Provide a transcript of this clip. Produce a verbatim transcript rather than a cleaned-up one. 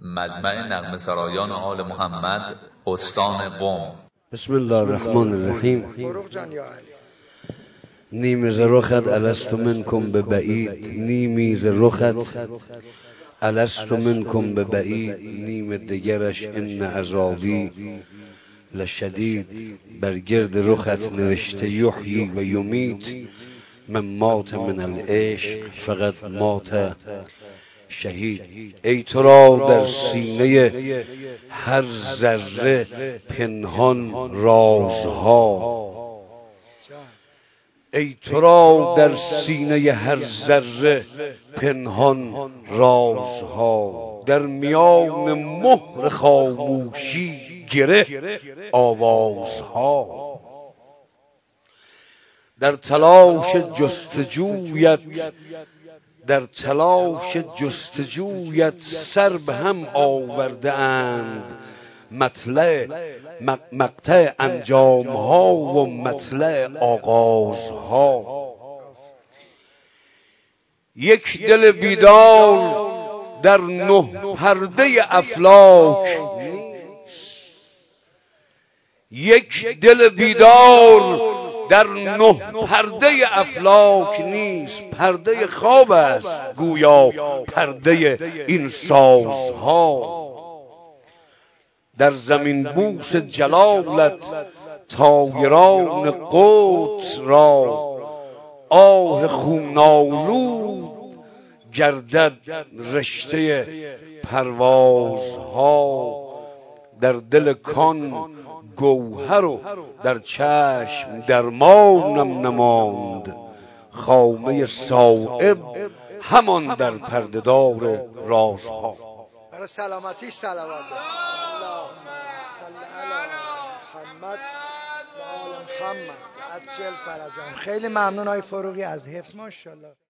مجمع نغمه سرایان آل محمد، استان قم. بسم الله الرحمن الرحیم. نیم ز رخت الست منکم به بعید، نیمی ز رخت الست منکم به بعید، نیم دگرش ان عذابی لشدید. بر گرد رخت نوشته یحیی و یمیت، من مات من العشق فقط مات شهید. ای تو را در سینه هر ذره پنهان رازها، ای تو را در سینه هر ذره پنهان رازها، در میان مهر خاموشی گره آوازها. در تلاش جستجویت در تلاش جستجویت سر به هم آورده اند مطلع مقطع انجام ها و مطلع آغاز ها. یک دل بیدار در نه پرده افلاک نیست، یک دل بیدار در نه پرده افلاک نیست. پرده خواب است گویا پرده این سازها. در زمین بوس جلالت طایران قدس را آه خون‌آلود گردد رشته پروازها. در دل کان گوهر و در چشم درمانم نماند، خامه صایب همان در پرده‌دار رازها. برای سلامتی صلوات اللهم صل علی محمد و آل محمد عجل فرجهم. خیلی ممنون آقای فروغی از حفظ. ماشاءالله.